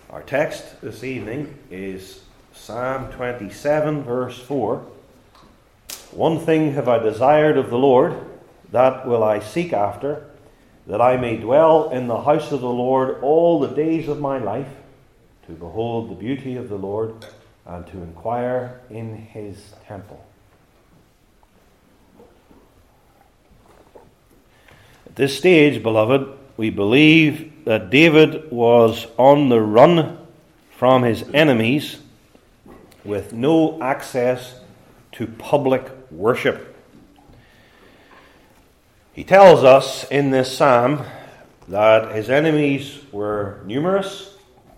Our text this evening is Psalm 27, verse 4. One thing have I desired of the Lord, that will I seek after, that I may dwell in the house of the Lord all the days of my life, to behold the beauty of the Lord, and to inquire in his temple. At this stage, beloved, we believe that David was on the run from his enemies with no access to public worship. He tells us in this psalm that his enemies were numerous.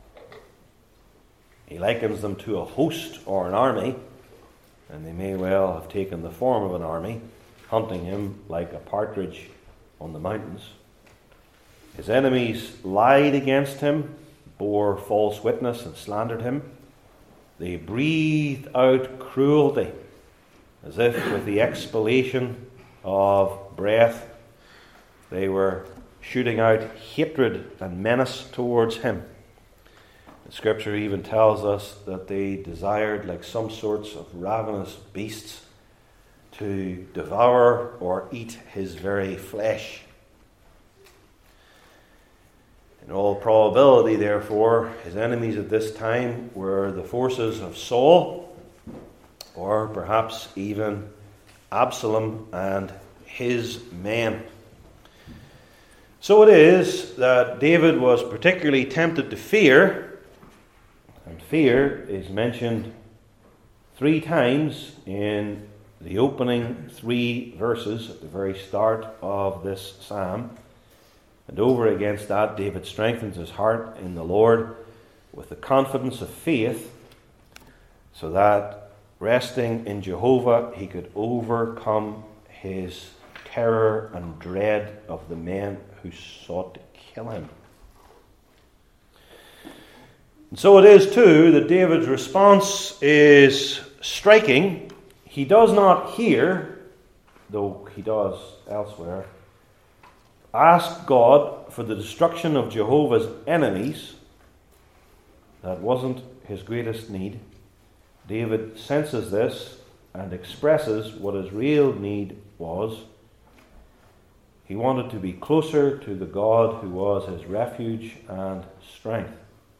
He likens them to a host or an army, and they may well have taken the form of an army, hunting him like a partridge on the mountains. His enemies lied against him, bore false witness, and slandered him. They breathed out cruelty, as if with the exhalation of breath they were shooting out hatred and menace towards him. The Scripture even tells us that they desired, like some sorts of ravenous beasts, to devour or eat his very flesh. In all probability, therefore, his enemies at this time were the forces of Saul, or perhaps even Absalom and his men. So it is that David was particularly tempted to fear, and fear is mentioned 3 times in the opening 3 verses at the very start of this psalm. And over against that, David strengthens his heart in the Lord with the confidence of faith, so that resting in Jehovah, he could overcome his terror and dread of the men who sought to kill him. And so it is too that David's response is striking. He does not here, though he does elsewhere, ask God for the destruction of Jehovah's enemies. That wasn't his greatest need. David senses this and expresses what his real need was. He wanted to be closer to the God who was his refuge and strength.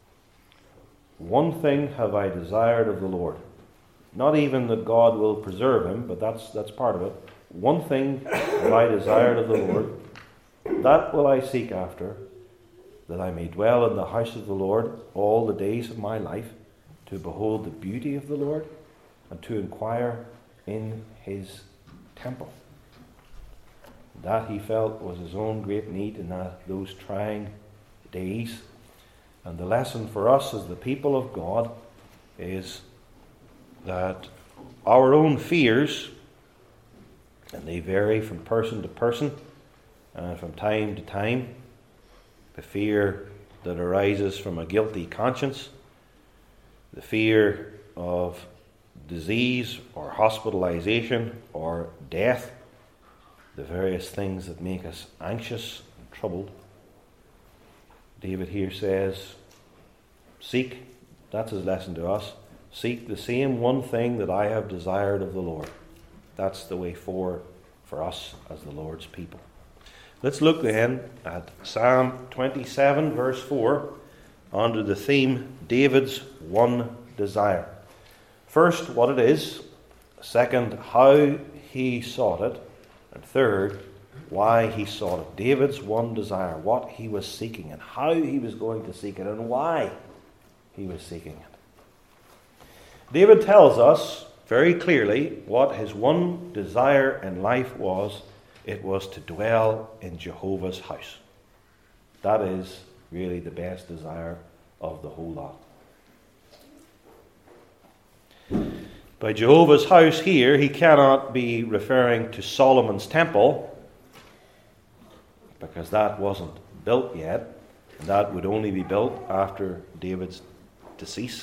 One thing have I desired of the Lord. Not even that God will preserve him, but that's part of it. One thing have I desired of the Lord, that will I seek after, that I may dwell in the house of the Lord all the days of my life, to behold the beauty of the Lord, and to inquire in his temple. That he felt was his own great need in those trying days. And the lesson for us as the people of God is that our own fears, and they vary from person to person and from time to time, the fear that arises from a guilty conscience, the fear of disease or hospitalization or death, the various things that make us anxious and troubled. David here says, seek, that's his lesson to us, seek the same one thing that I have desired of the Lord. That's the way forward for us as the Lord's people. Let's look then at Psalm 27, verse 4, under the theme, David's one desire. First, what it is. Second, how he sought it. And third, why he sought it. David's one desire, what he was seeking, and how he was going to seek it, and why he was seeking it. David tells us very clearly what his one desire in life was. It was to dwell in Jehovah's house. That is really the best desire of the whole lot. By Jehovah's house here, he cannot be referring to Solomon's temple, because that wasn't built yet, and that would only be built after David's decease.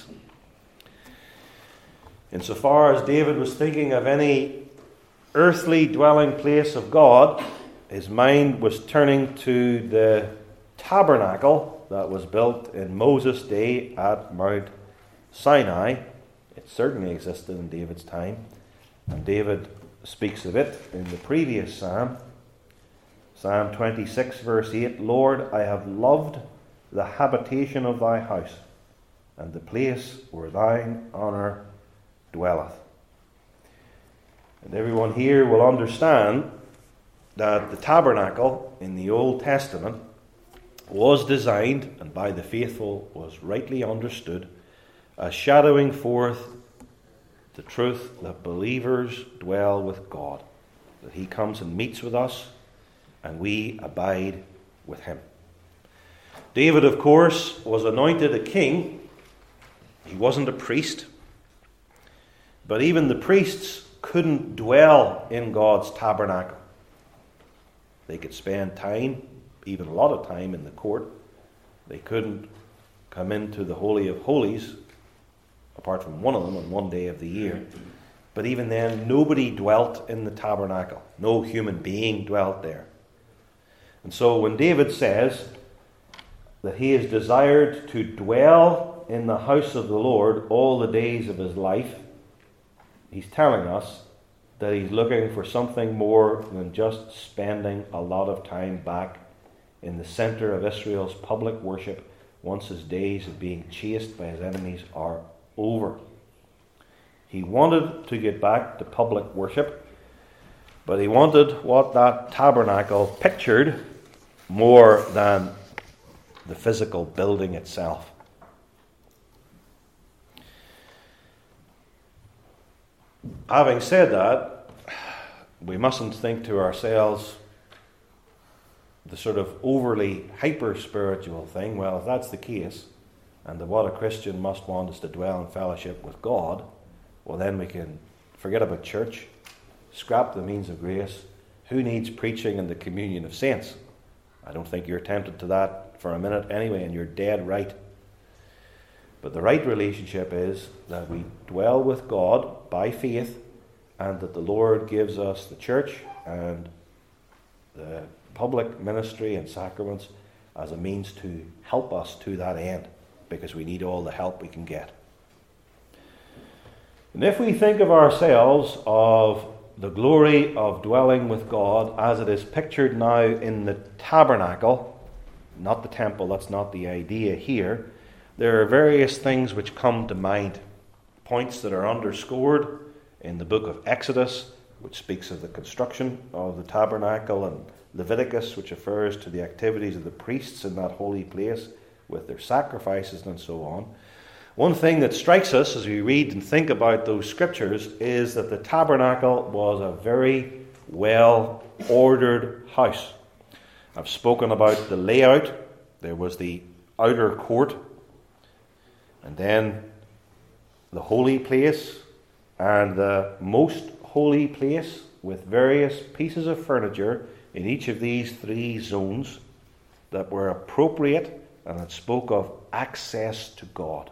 Insofar as David was thinking of any earthly dwelling place of God, his mind was turning to the tabernacle that was built in Moses' day at Mount Sinai. It certainly existed in David's time, and David speaks of it in the previous psalm. Psalm 26 verse 8, Lord, I have loved the habitation of thy house, and the place where thine honour dwelleth. And everyone here will understand that the tabernacle in the Old Testament was designed, and by the faithful was rightly understood, as shadowing forth the truth that believers dwell with God, that he comes and meets with us, and we abide with him. David, of course, was anointed a king. He wasn't a priest. But even the priests couldn't dwell in God's tabernacle. They could spend time, even a lot of time, in the court. They couldn't come into the Holy of Holies, apart from one of them on one day of the year. But even then, nobody dwelt in the tabernacle. No human being dwelt there. And so when David says that he is desired to dwell in the house of the Lord all the days of his life, he's telling us that he's looking for something more than just spending a lot of time back in the center of Israel's public worship once his days of being chased by his enemies are over. He wanted to get back to public worship, but he wanted what that tabernacle pictured more than the physical building itself. Having said that, we mustn't think to ourselves the sort of overly hyper-spiritual thing, well, if that's the case, and that what a Christian must want is to dwell in fellowship with God, well then we can forget about church, scrap the means of grace. Who needs preaching and the communion of saints? I don't think you're tempted to that for a minute anyway, and you're dead right. But the right relationship is that we dwell with God by faith, and that the Lord gives us the church and the public ministry and sacraments as a means to help us to that end, because we need all the help we can get. And if we think of ourselves of the glory of dwelling with God as it is pictured now in the tabernacle, not the temple, that's not the idea here, there are various things which come to mind, points that are underscored in the book of Exodus, which speaks of the construction of the tabernacle, and Leviticus, which refers to the activities of the priests in that holy place with their sacrifices and so on. One thing that strikes us as we read and think about those scriptures is that the tabernacle was a very well-ordered house. I've spoken about the layout. There was the outer court, and then the holy place, and the most holy place, with various pieces of furniture in each of these three zones that were appropriate and that spoke of access to God.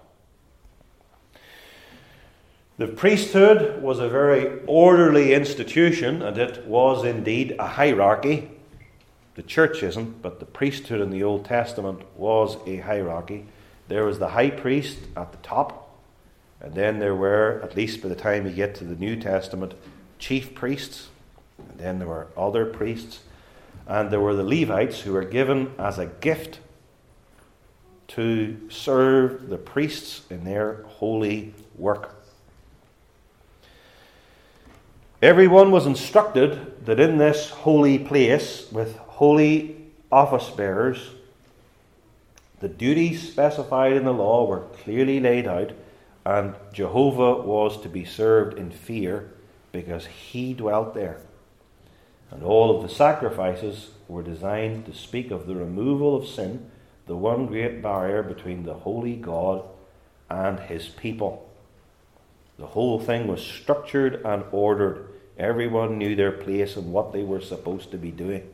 The priesthood was a very orderly institution, and it was indeed a hierarchy. The church isn't, but the priesthood in the Old Testament was a hierarchy. There was the high priest at the top, and then there were, at least by the time you get to the New Testament, chief priests, and then there were other priests, and there were the Levites who were given as a gift to serve the priests in their holy work. Everyone was instructed that in this holy place, with holy office bearers, the duties specified in the law were clearly laid out, and Jehovah was to be served in fear because he dwelt there. And all of the sacrifices were designed to speak of the removal of sin, the one great barrier between the holy God and his people. The whole thing was structured and ordered. Everyone knew their place and what they were supposed to be doing.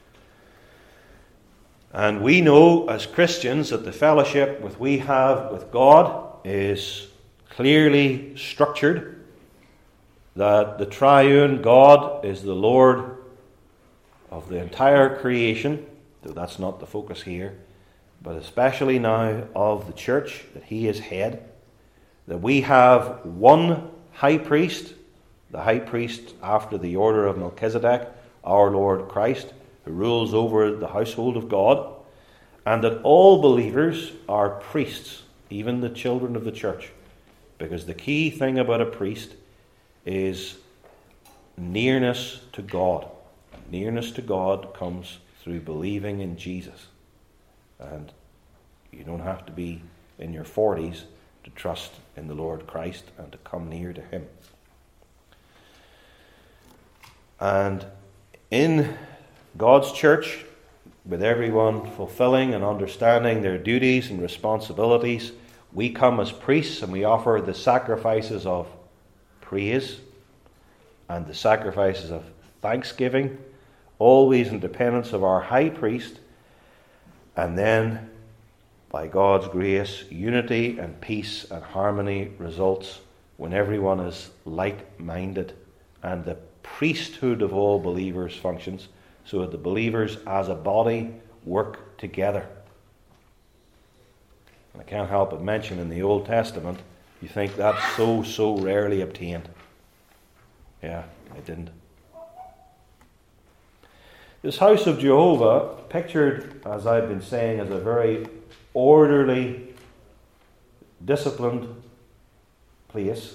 And we know as Christians that the fellowship we have with God is clearly structured, that the triune God is the Lord of the entire creation, though that's not the focus here, but especially now of the church, that he is head, that we have one high priest, the high priest after the order of Melchizedek, our Lord Christ, who rules over the household of God, and that all believers are priests, even the children of the church, because the key thing about a priest is nearness to God. Nearness to God comes through believing in Jesus. And you don't have to be in your 40s to trust in the Lord Christ and to come near to him. And in God's church, with everyone fulfilling and understanding their duties and responsibilities, we come as priests and we offer the sacrifices of praise and the sacrifices of thanksgiving, always in dependence of our high priest. And then, by God's grace, unity and peace and harmony results when everyone is like-minded and the priesthood of all believers functions, so that the believers as a body work together. And I can't help but mention, in the Old Testament, you think that's so rarely obtained. Yeah, it didn't. This house of Jehovah, pictured, as I've been saying, as a very orderly, disciplined place,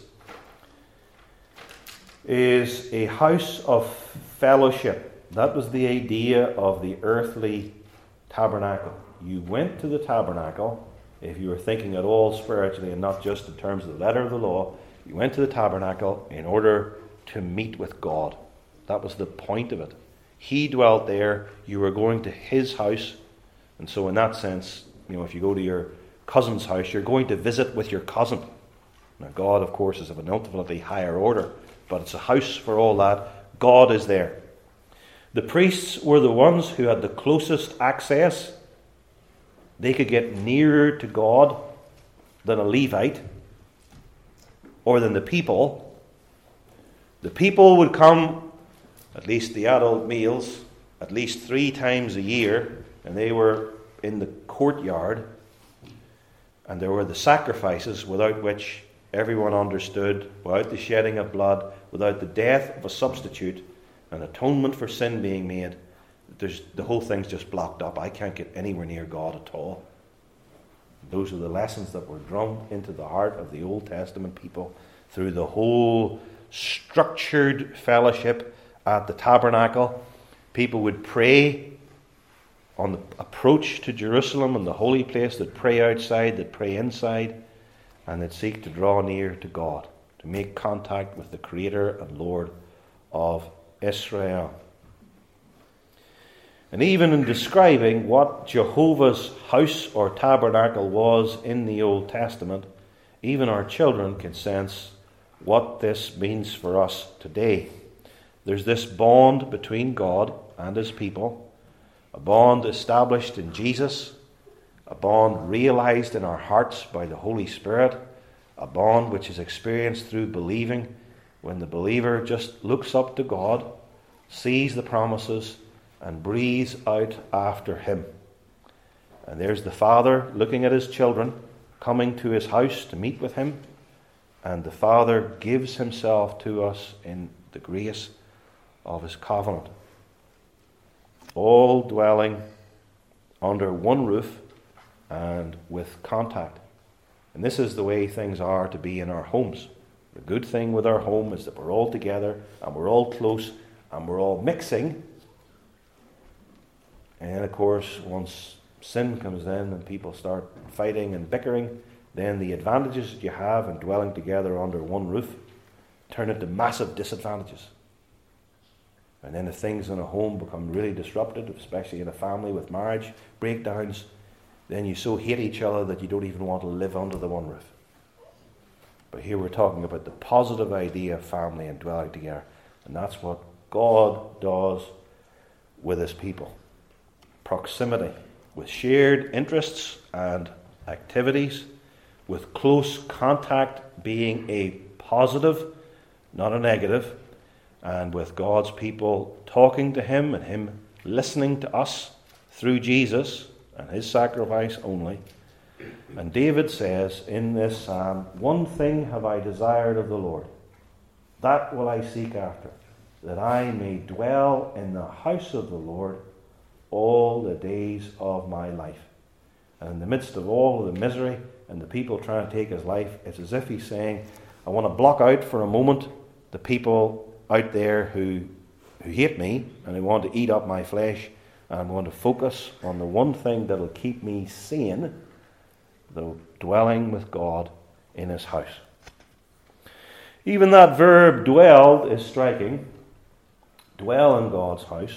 is a house of fellowship. That was the idea of the earthly tabernacle. You went to the tabernacle, if you were thinking at all spiritually and not just in terms of the letter of the law, you went to the tabernacle in order to meet with God. That was the point of it. He dwelt there, you were going to his house, and so in that sense, if you go to your cousin's house, you're going to visit with your cousin. Now God, of course, is of an infinitely higher order, but it's a house for all that. God is there. The priests were the ones who had the closest access. They could get nearer to God than a Levite or than the people. The people would come, at least the adult meals, at least 3 times a year, and they were in the courtyard, and there were the sacrifices without which everyone understood, without the shedding of blood, without the death of a substitute, an atonement for sin being made, the whole thing's just blocked up. I can't get anywhere near God at all. Those are the lessons that were drummed into the heart of the Old Testament people through the whole structured fellowship at the tabernacle. People would pray on the approach to Jerusalem and the holy place. They'd pray outside, they'd pray inside, and they'd seek to draw near to God, to make contact with the Creator and Lord of Israel. And even in describing what Jehovah's house or tabernacle was in the Old Testament, even our children can sense what this means for us today. There's this bond between God and his people, a bond established in Jesus, a bond realized in our hearts by the Holy Spirit, a bond which is experienced through believing, when the believer just looks up to God, sees the promises, and breathes out after him. And there's the Father looking at his children, coming to his house to meet with him, and the Father gives himself to us in the grace of his covenant. All dwelling under one roof and with contact. And this is the way things are to be in our homes. The good thing with our home is that we're all together and we're all close and we're all mixing. And then, of course, once sin comes in and people start fighting and bickering, then the advantages that you have in dwelling together under one roof turn into massive disadvantages. And then if things in a home become really disrupted, especially in a family with marriage breakdowns, then you so hate each other that you don't even want to live under the one roof. But here we're talking about the positive idea of family and dwelling together. And that's what God does with his people. Proximity, with shared interests and activities, with close contact being a positive, not a negative, and with God's people talking to him and him listening to us through Jesus and his sacrifice only. And David says in this psalm, one thing have I desired of the Lord, that will I seek after, that I may dwell in the house of the Lord all the days of my life. And in the midst of all of the misery and the people trying to take his life, it's as if he's saying, I want to block out for a moment the people out there who hate me and who want to eat up my flesh, and I'm going to focus on the one thing that will keep me sane, the dwelling with God in his house. Even that verb dwelled is striking. Dwell in God's house.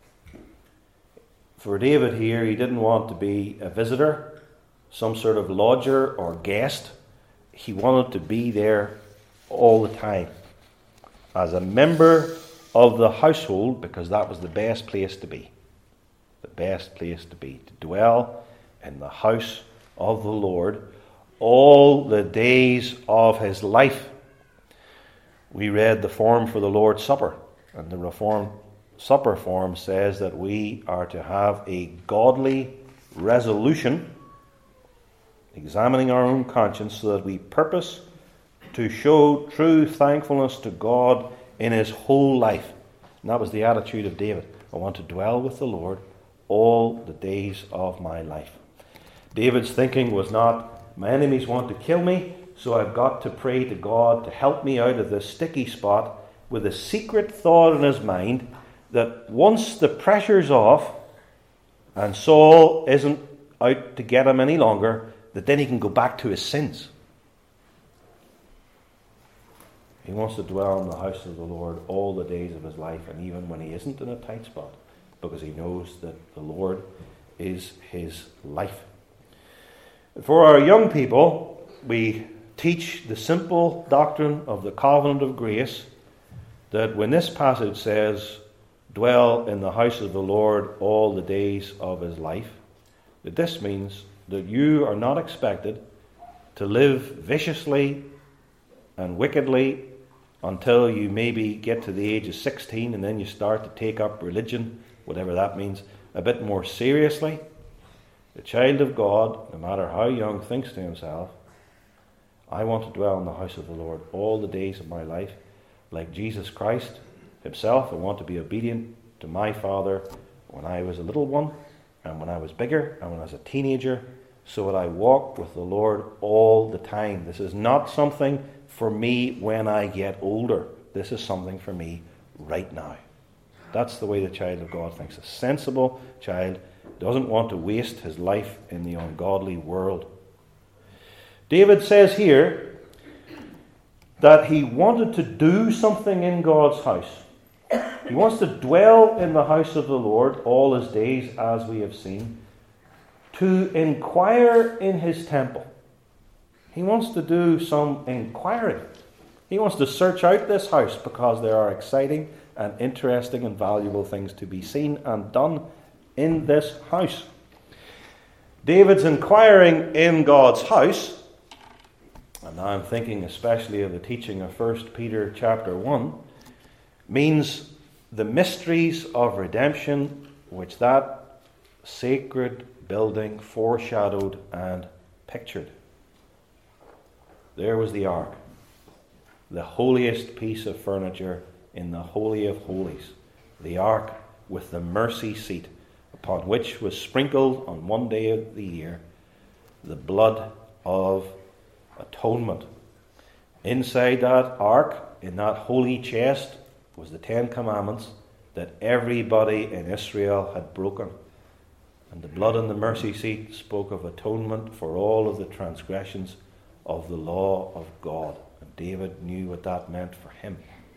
For David here, he didn't want to be a visitor, some sort of lodger or guest. He wanted to be there all the time as a member of the household, because that was the best place to be. The best place to be, to dwell in the house of the Lord all the days of his life. We read the form for the Lord's Supper, and the Reformed Supper form says that we are to have a godly resolution, examining our own conscience, so that we purpose to show true thankfulness to God in his whole life. And that was the attitude of David. I want to dwell with the Lord all the days of my life. David's thinking was not, my enemies want to kill me, so I've got to pray to God to help me out of this sticky spot, with a secret thought in his mind that once the pressure's off and Saul isn't out to get him any longer, that then he can go back to his sins. He wants to dwell in the house of the Lord all the days of his life, and even when he isn't in a tight spot, because he knows that the Lord is his life. For our young people, we teach the simple doctrine of the covenant of grace, that when this passage says, dwell in the house of the Lord all the days of his life, that this means that you are not expected to live viciously and wickedly until you maybe get to the age of 16, and then you start to take up religion, whatever that means, a bit more seriously. The child of God, no matter how young, thinks to himself, I want to dwell in the house of the Lord all the days of my life. Like Jesus Christ himself, I want to be obedient to my Father when I was a little one, and when I was bigger, and when I was a teenager, so that I walk with the Lord all the time. This is not something for me when I get older. This is something for me right now. That's the way the child of God thinks. A sensible child doesn't want to waste his life in the ungodly world. David says here that he wanted to do something in God's house. He wants to dwell in the house of the Lord all his days, as we have seen, to inquire in his temple. He wants to do some inquiring. He wants to search out this house, because there are exciting and interesting and valuable things to be seen and done in this house. David's inquiring in God's house, and now I'm thinking especially of the teaching of 1 Peter chapter 1, means the mysteries of redemption which that sacred building foreshadowed and pictured. There was the ark, the holiest piece of furniture in the Holy of Holies, the ark with the mercy seat, upon which was sprinkled on one day of the year the blood of atonement. Inside that ark, in that holy chest, was the 10 Commandments that everybody in Israel had broken. And the blood on the mercy seat spoke of atonement for all of the transgressions of the law of God. And David knew what that meant for him.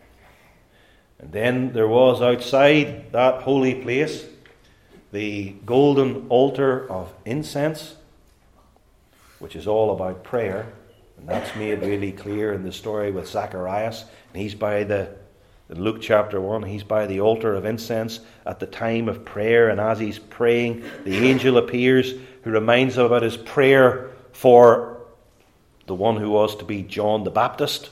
And then there was outside that holy place the golden altar of incense, which is all about prayer. And that's made really clear in the story with Zacharias. And he's by in Luke chapter 1, he's by the altar of incense at the time of prayer. And as he's praying, the angel appears who reminds him about his prayer for the one who was to be John the Baptist.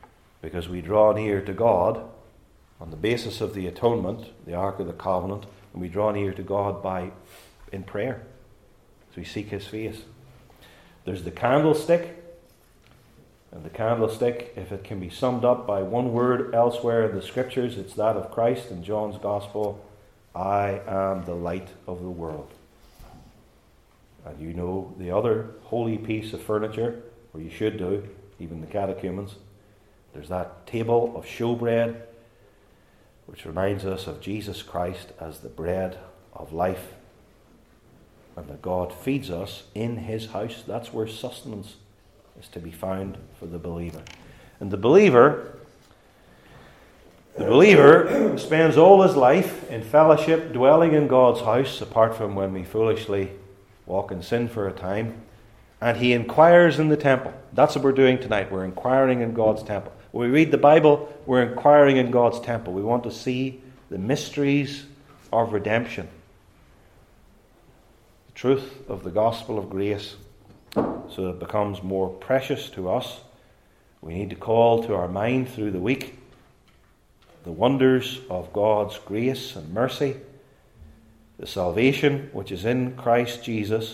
Because we draw near to God on the basis of the atonement, the Ark of the Covenant, And we draw near to God in prayer, as we seek his face. There's the candlestick. And the candlestick, if it can be summed up by one word elsewhere in the Scriptures, it's that of Christ in John's Gospel: I am the light of the world. And you know the other holy piece of furniture, or you should do, even the catechumens. There's that table of showbread, which reminds us of Jesus Christ as the bread of life, and that God feeds us in his house. That's where sustenance is to be found for the believer. And the believer spends all his life in fellowship, dwelling in God's house, apart from when we foolishly walk in sin for a time. And he inquires in the temple. That's what we're doing tonight. We're inquiring in God's temple. When we read the Bible, we're inquiring in God's temple. We want to see the mysteries of redemption, the truth of the gospel of grace, so that it becomes more precious to us. We need to call to our mind through the week the wonders of God's grace and mercy, the salvation which is in Christ Jesus.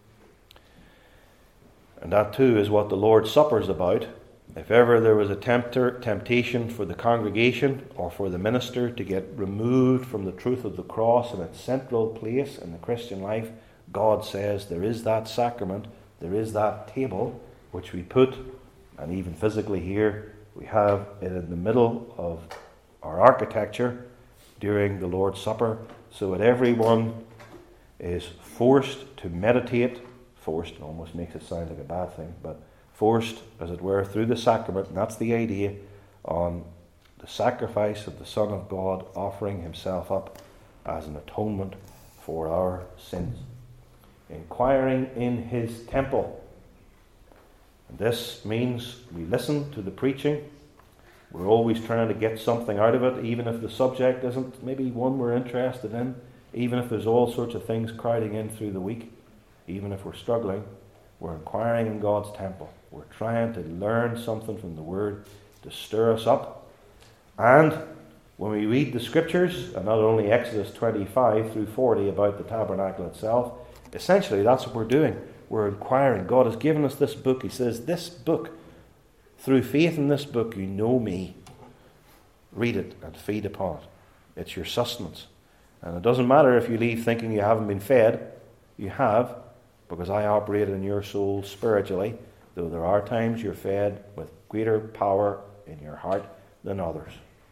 And that too is what the Lord's Supper is about. If ever there was a temptation for the congregation or for the minister to get removed from the truth of the cross and its central place in the Christian life, God says there is that sacrament, there is that table which we put, and even physically here, we have it in the middle of our architecture during the Lord's Supper, so that everyone is forced to meditate. Forced almost makes it sound like a bad thing, but forced, as it were, through the sacrament, and that's the idea, on the sacrifice of the Son of God offering himself up as an atonement for our sins. Inquiring in his temple. And this means we listen to the preaching. We're always trying to get something out of it, even if the subject isn't maybe one we're interested in, even if there's all sorts of things crowding in through the week, even if we're struggling. We're inquiring in God's temple. We're trying to learn something from the Word to stir us up. And when we read the Scriptures, and not only Exodus 25 through 40 about the tabernacle itself, essentially that's what we're doing. We're inquiring. God has given us this book. He says, this book, through faith in this book, you know me. Read it and feed upon it. It's your sustenance. And it doesn't matter if you leave thinking you haven't been fed. You have, because I operate in your soul spiritually, though there are times you're fed with greater power in your heart than others.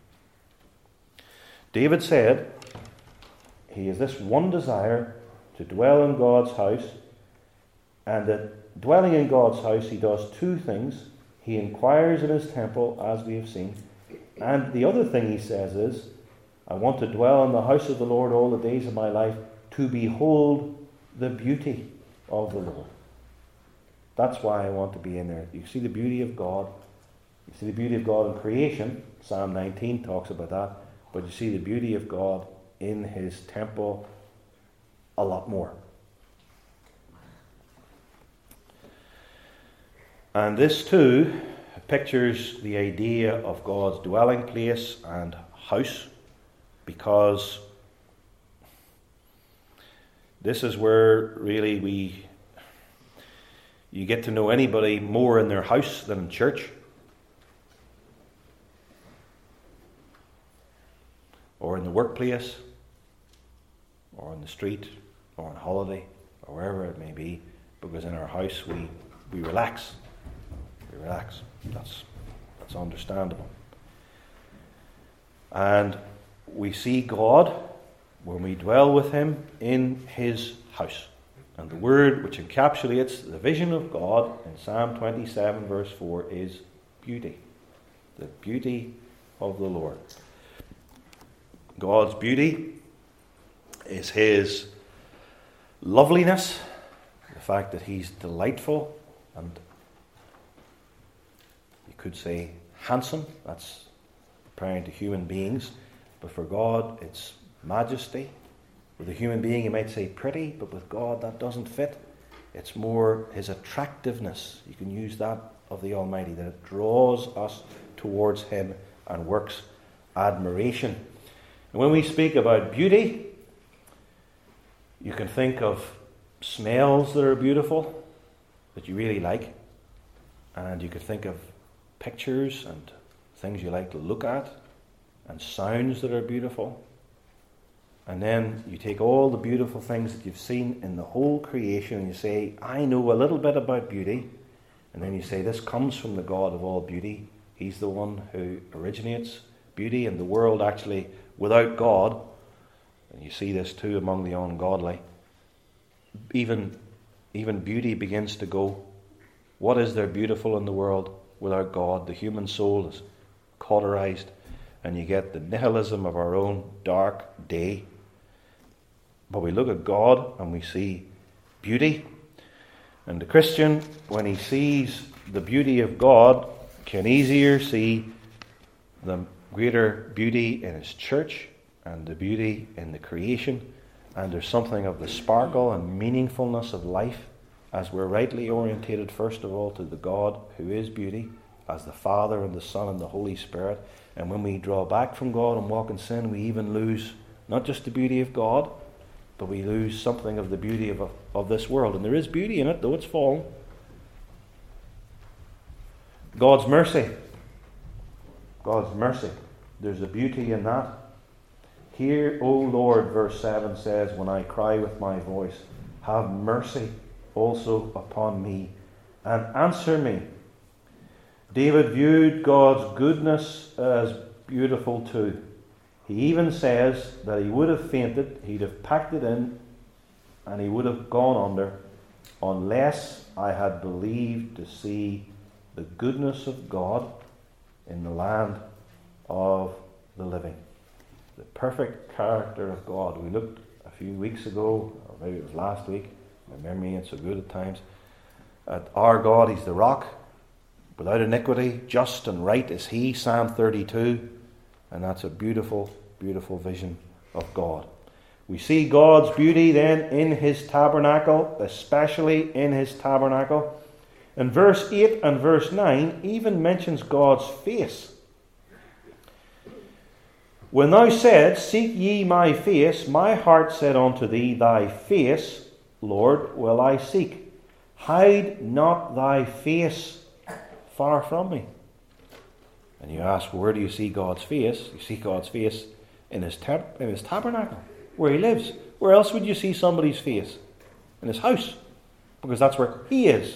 David said he has this one desire to dwell in God's house, and that dwelling in God's house he does two things. He inquires in his temple, as we have seen, and the other thing he says is, I want to dwell in the house of the Lord all the days of my life, to behold the beauty of the Lord. That's why I want to be in there. You see the beauty of God. You see the beauty of God in creation. Psalm 19 talks about that. But you see the beauty of God in his temple a lot more. And this too pictures the idea of God's dwelling place and house, because this is where really you get to know anybody more in their house than in church. Or in the workplace, or on the street, or on holiday, or wherever it may be, because in our house we relax. We relax. That's understandable. And we see God when we dwell with him in his house. And the word which encapsulates the vision of God in Psalm 27 verse 4 is beauty. The beauty of the Lord. God's beauty is his loveliness, the fact that he's delightful and, you could say, handsome. That's applying to human beings. But for God, it's majesty. With a human being, you might say pretty, but with God, that doesn't fit. It's more his attractiveness. You can use that of the Almighty, that it draws us towards him and works admiration. And when we speak about beauty, You can think of smells that are beautiful, that you really like. And you can think of pictures and things you like to look at, and sounds that are beautiful. And then you take all the beautiful things that you've seen in the whole creation and you say, I know a little bit about beauty. And then you say, this comes from the God of all beauty. He's the one who originates beauty, and the world actually, without God, and you see this too among the ungodly, even beauty begins to go. What is there beautiful in the world without God? The human soul is cauterized, and you get the nihilism of our own dark day. But we look at God and we see beauty. And the Christian, when he sees the beauty of God, can easier see the greater beauty in his church and the beauty in the creation. And there's something of the sparkle and meaningfulness of life as we're rightly orientated, first of all, to the God who is beauty, as the Father and the Son and the Holy Spirit. And when we draw back from God and walk in sin, we even lose not just the beauty of God, but we lose something of the beauty of this world. And there is beauty in it, though it's fallen. God's mercy. God's mercy. There's a beauty in that. Hear, O Lord, verse 7 says, when I cry with my voice, have mercy also upon me, and answer me. David viewed God's goodness as beautiful too. He even says that he would have fainted, he'd have packed it in, and he would have gone under, unless I had believed to see the goodness of God in the land of the living. The perfect character of God. We looked a few weeks ago, or maybe it was last week, my memory ain't so good at times, at our God. He's the rock, without iniquity, just and right is he, Psalm 32, and that's a beautiful, beautiful vision of God. We see God's beauty then in his tabernacle, especially in his tabernacle. And verse 8 and verse 9 even mentions God's face. When thou said, seek ye my face, my heart said unto thee, thy face, Lord, will I seek. Hide not thy face far from me. And you ask, where do you see God's face? You see God's face in his tabernacle, where he lives. Where else would you see somebody's face? In his house, because that's where he is.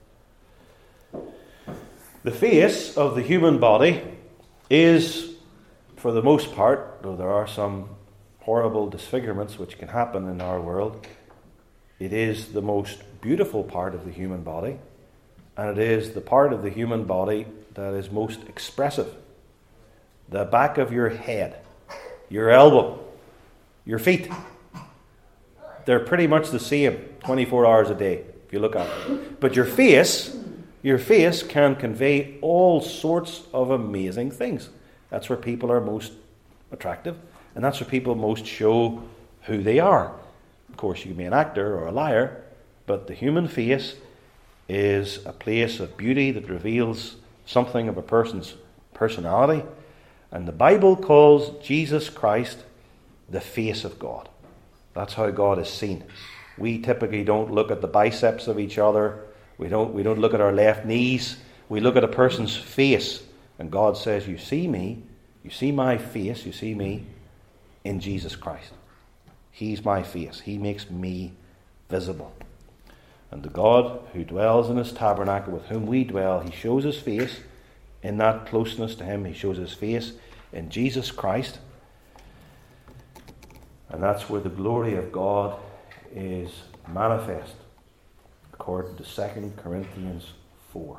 The face of the human body is, for the most part, though there are some horrible disfigurements which can happen in our world, it is the most beautiful part of the human body, and it is the part of the human body that is most expressive. The back of your head, your elbow, your feet, they're pretty much the same 24 hours a day if you look at them. But your face can convey all sorts of amazing things. That's where people are most attractive, and that's where people most show who they are. Of course, you can be an actor or a liar, but the human face is a place of beauty that reveals something of a person's personality. And the Bible calls Jesus Christ the face of God. That's how God is seen. We typically don't look at the biceps of each other. We don't look at our left knees. We look at a person's face. And God says, you see me, you see my face, you see me in Jesus Christ. He's my face. He makes me visible. And the God who dwells in his tabernacle, with whom we dwell, he shows his face in that closeness to him. He shows his face in Jesus Christ. And that's where the glory of God is manifest, according to 2 Corinthians 4.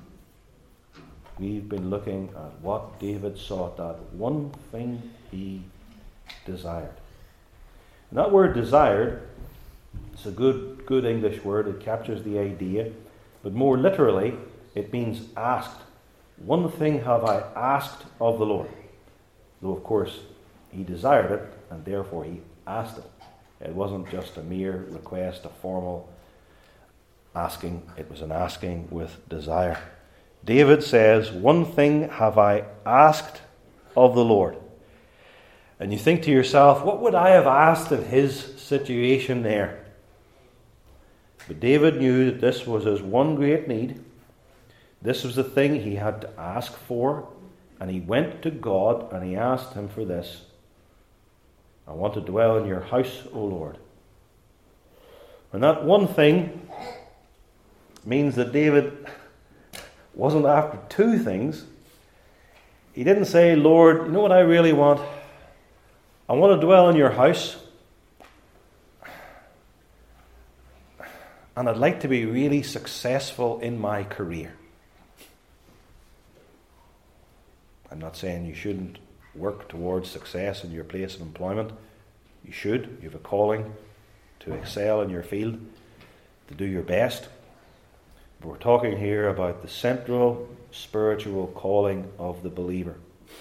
We've been looking at what David sought, that one thing he desired. And that word desired, it's a good English word. It captures the idea. But more literally, it means asked. One thing have I asked of the Lord. Though, of course, he desired it, and therefore he asked it. It wasn't just a mere request, a formal asking. It was an asking with desire. David says, one thing have I asked of the Lord. And you think to yourself, what would I have asked in his situation there? But David knew that this was his one great need. This was the thing he had to ask for. And he went to God and he asked him for this. I want to dwell in your house, O Lord. And that one thing means that David wasn't after two things. He didn't say, Lord, you know what I really want? I want to dwell in your house. And I'd like to be really successful in my career. I'm not saying you shouldn't work towards success in your place of employment. You should. You have a calling to excel in your field, to do your best. But we're talking here about the central spiritual calling of the believer.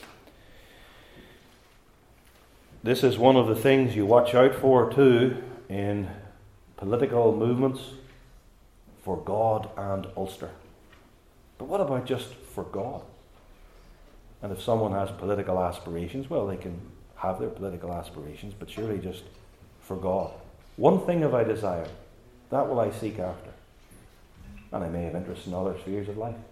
This is one of the things you watch out for too in political movements for God and Ulster. But what about just for God? And if someone has political aspirations, well, they can have their political aspirations, but surely just for God. One thing have I desired, that will I seek after. And I may have interest in other spheres of life.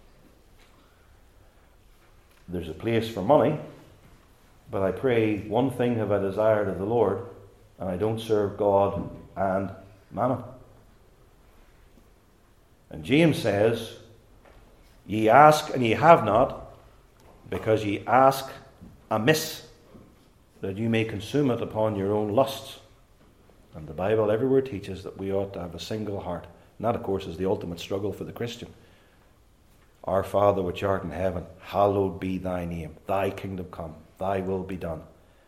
There's a place for money, but I pray, one thing have I desired of the Lord, and I don't serve God and mammon. And James says, ye ask and ye have not, because ye ask amiss, that you may consume it upon your own lusts. And the Bible everywhere teaches that we ought to have a single heart. And that, of course, is the ultimate struggle for the Christian. Our Father which art in heaven, hallowed be thy name. Thy kingdom come, thy will be done.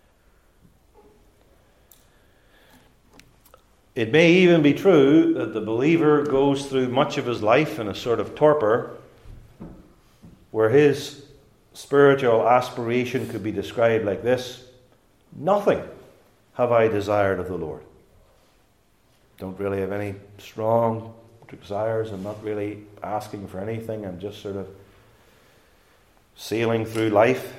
It may even be true that the believer goes through much of his life in a sort of torpor, where his spiritual aspiration could be described like this: nothing have I desired of the Lord. Don't really have any strong desires. I'm not really asking for anything. I'm just sort of sailing through life.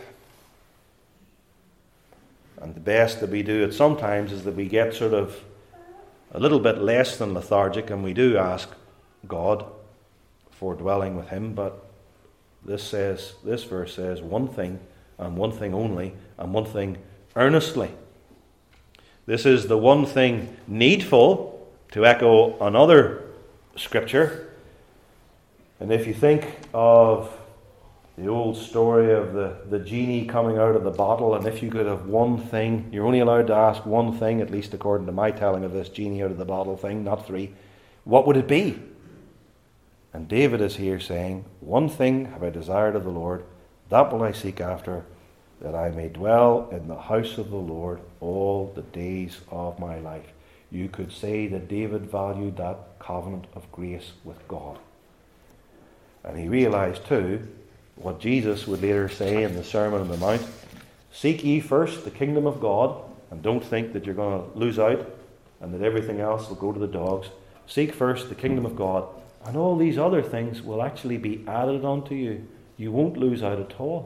And the best that we do it sometimes is that we get sort of a little bit less than lethargic, and we do ask God for dwelling with him. But this verse says one thing, and one thing only, and one thing earnestly. This is the one thing needful, to echo another scripture. And if you think of the old story of the genie coming out of the bottle, and if you could have one thing, you're only allowed to ask one thing, at least according to my telling of this genie out of the bottle thing, not three, what would it be? And David is here saying, one thing have I desired of the Lord, that will I seek after, that I may dwell in the house of the Lord all the days of my life. You could say that David valued that covenant of grace with God. And he realized too what Jesus would later say in the Sermon on the Mount: seek ye first the kingdom of God, and don't think that you're going to lose out and that everything else will go to the dogs. Seek first the kingdom of God, and all these other things will actually be added unto you. You won't lose out at all.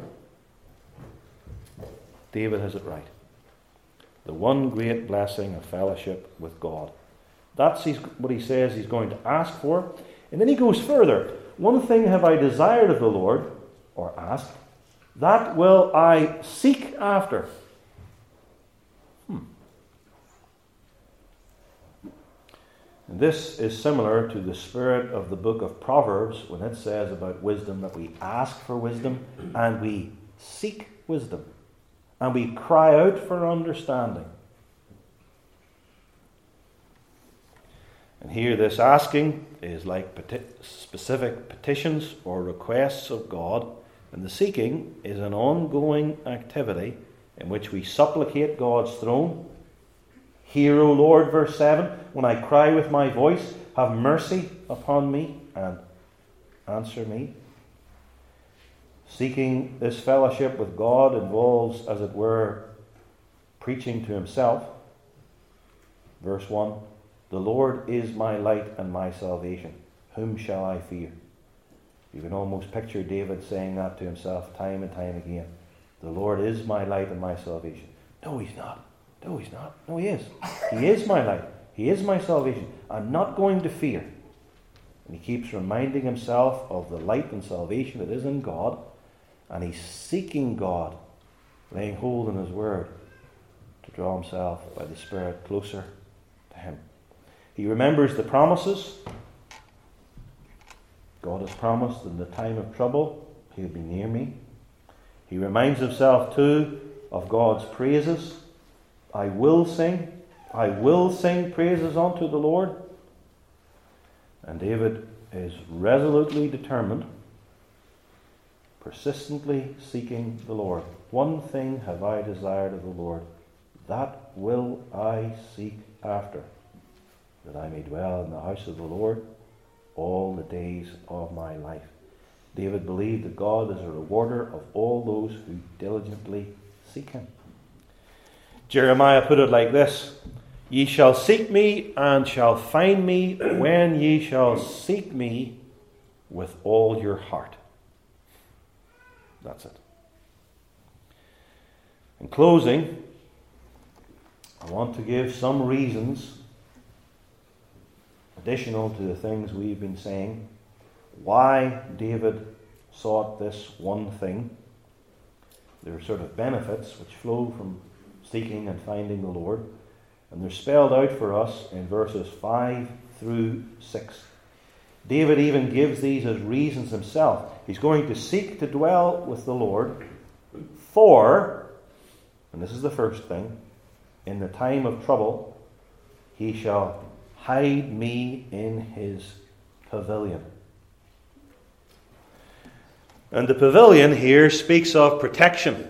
David has it right. The one great blessing of fellowship with God. That's what he says he's going to ask for. And then he goes further. One thing have I desired of the Lord, or asked, that will I seek after. And this is similar to the spirit of the book of Proverbs when it says about wisdom that we ask for wisdom and we seek wisdom and we cry out for understanding. And here this asking is like specific petitions or requests of God, and the seeking is an ongoing activity in which we supplicate God's throne. Hear, O Lord, verse 7, when I cry with my voice, have mercy upon me and answer me. Seeking this fellowship with God involves, as it were, preaching to himself. Verse 1, the Lord is my light and my salvation. Whom shall I fear? You can almost picture David saying that to himself time and time again. The Lord is my light and my salvation. No, he's not. No, he's not. No, he is. He is my life. He is my salvation. I'm not going to fear. And he keeps reminding himself of the light and salvation that is in God. And he's seeking God, laying hold on his word to draw himself by the Spirit closer to him. He remembers the promises. God has promised in the time of trouble, he'll be near me. He reminds himself too of God's praises. I will sing praises unto the Lord. And David is resolutely determined, persistently seeking the Lord. One thing have I desired of the Lord, that will I seek after, that I may dwell in the house of the Lord all the days of my life. David believed that God is a rewarder of all those who diligently seek him. Jeremiah put it like this: Ye shall seek me and shall find me when ye shall seek me with all your heart. That's it. In closing, I want to give some reasons, additional to the things we've been saying, why David sought this one thing. There are sort of benefits which flow from seeking and finding the Lord. And they're spelled out for us in verses 5 through 6. David even gives these as reasons himself. He's going to seek to dwell with the Lord for, and this is the first thing, in the time of trouble, he shall hide me in his pavilion. And the pavilion here speaks of protection.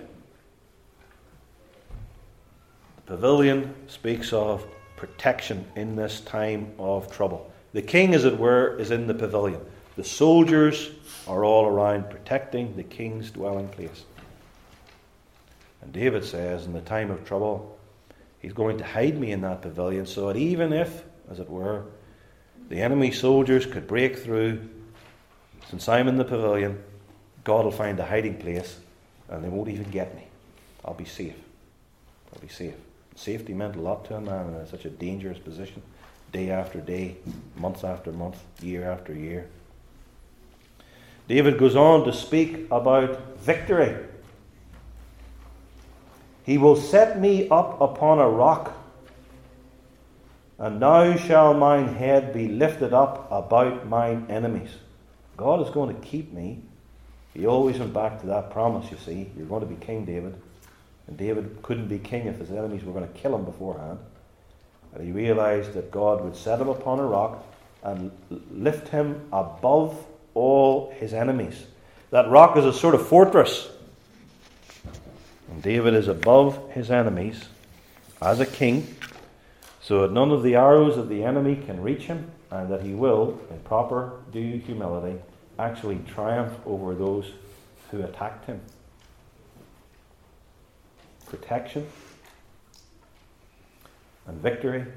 The pavilion speaks of protection in this time of trouble. The king, as it were, is in the pavilion. The soldiers are all around protecting the king's dwelling place. And David says, in the time of trouble, he's going to hide me in that pavilion, so that even if, as it were, the enemy soldiers could break through, since I'm in the pavilion, God will find a hiding place and they won't even get me. I'll be safe. I'll be safe. Safety meant a lot to a man in such a dangerous position, day after day, month after month, year after year. David goes on to speak about victory. He will set me up upon a rock, and now shall mine head be lifted up about mine enemies. God is going to keep me. He always went back to that promise, you see. You're going to be King David. And David couldn't be king if his enemies were going to kill him beforehand. And he realized that God would set him upon a rock and lift him above all his enemies. That rock is a sort of fortress. And David is above his enemies as a king, so that none of the arrows of the enemy can reach him, and that he will, in proper due humility, actually triumph over those who attacked him. Protection and victory.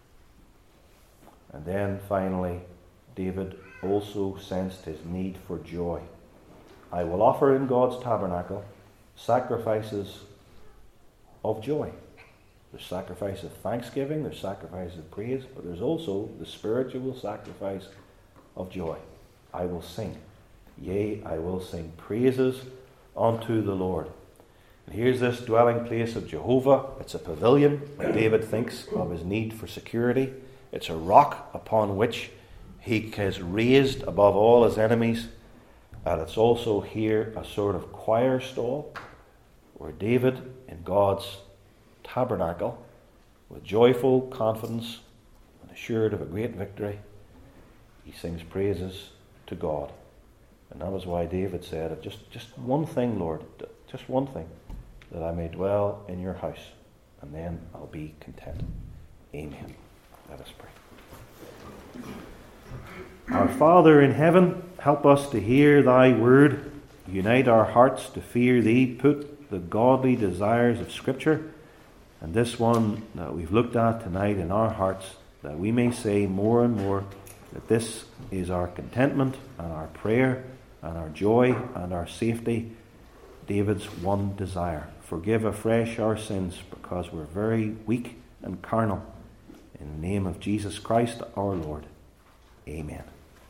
And then finally, David also sensed his need for joy. I will offer in God's tabernacle sacrifices of joy. There's sacrifice of thanksgiving, there's sacrifice of praise, but there's also the spiritual sacrifice of joy. I will sing. Yea, I will sing praises unto the Lord. And here's this dwelling place of Jehovah. It's a pavilion when David thinks of his need for security. It's a rock upon which he is raised above all his enemies. And it's also here a sort of choir stall where David, in God's tabernacle, with joyful confidence and assured of a great victory, he sings praises to God. And that was why David said, just one thing, Lord, just one thing, that I may dwell in your house, and then I'll be content. Amen. Let us pray. Our Father in heaven, help us to hear thy word. Unite our hearts to fear thee. Put the godly desires of Scripture and this one that we've looked at tonight in our hearts, that we may say more and more that this is our contentment and our prayer and our joy and our safety, David's one desire. forgive afresh our sins, because we're very weak and carnal. In the name of Jesus Christ our Lord. Amen.